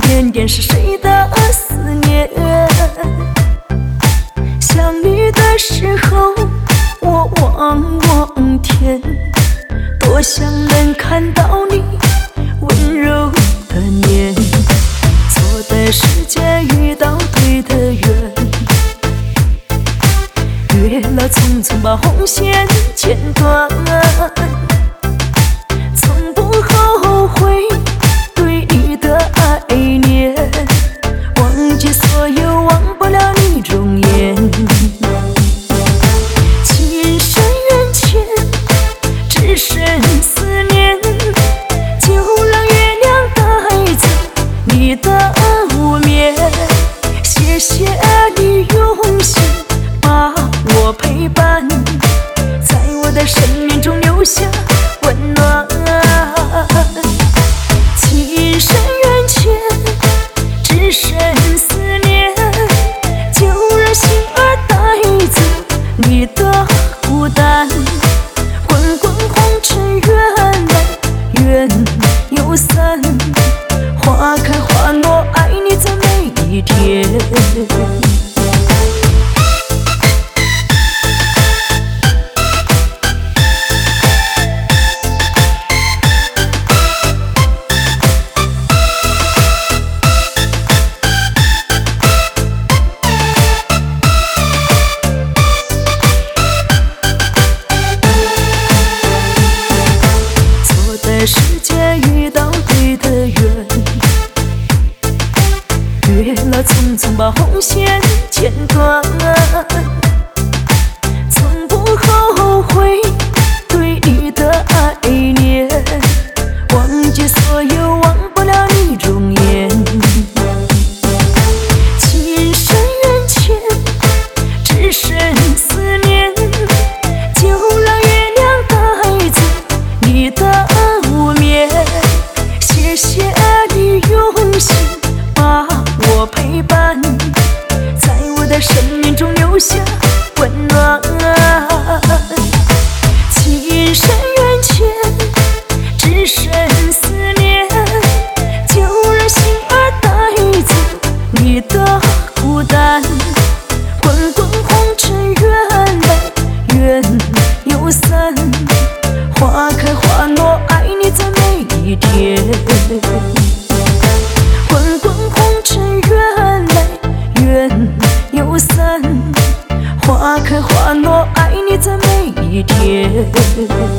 点点是谁的思念？想你的时候，我望望天，多想能看到你温柔的脸。错的时间遇到对的人，月老匆匆把红线剪断，从不后悔对你的爱恋，忘记所有，忘不了你容颜。情深缘浅，只剩思念，就让月亮带走你的无眠。谢谢你用心把我陪伴，在我的生命中留下温暖。情深缘浅，只剩思念，就让心儿带走你的孤单。滚滚红尘缘来缘又散，花开花落，爱你在每一天。时间遇到对的人，月老匆匆把红线剪断，从不后悔对你的爱恋，忘记所有，忘不了你容颜。情深缘浅，只剩思念，就让月亮带走你的无眠。谢谢你用心把我陪伴，在我的生命中留下温暖。情深缘浅，只剩思念，就让心儿带走你的孤单。滚滚红尘缘来缘又散，花开花落，爱你在每一天。滚滚红尘缘来缘又散，花开花落，爱你在每一天。